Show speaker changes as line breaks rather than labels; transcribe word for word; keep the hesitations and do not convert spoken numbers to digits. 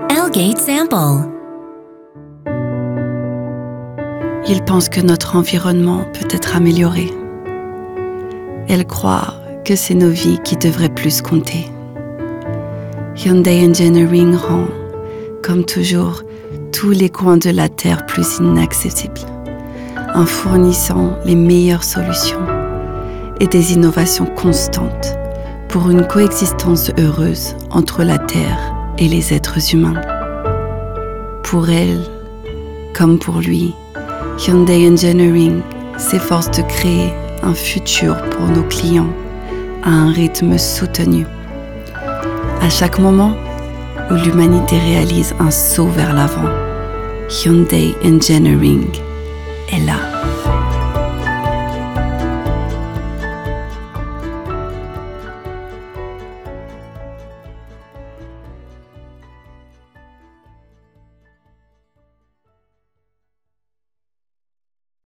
Elgate Sample.
Ils pensent que notre environnement peut être amélioré. Elles croient que c'est nos vies qui devraient plus compter. Hyundai Engineering rend, comme toujours, tous les coins de la Terre plus inaccessibles, en fournissant les meilleures solutions et des innovations constantes pour une coexistence heureuse entre la Terre et les êtres humains. Pour elle, comme pour lui, Hyundai Engineering s'efforce de créer un futur pour nos clients à un rythme soutenu. À chaque moment où l'humanité réalise un saut vers l'avant, Hyundai Engineering est là.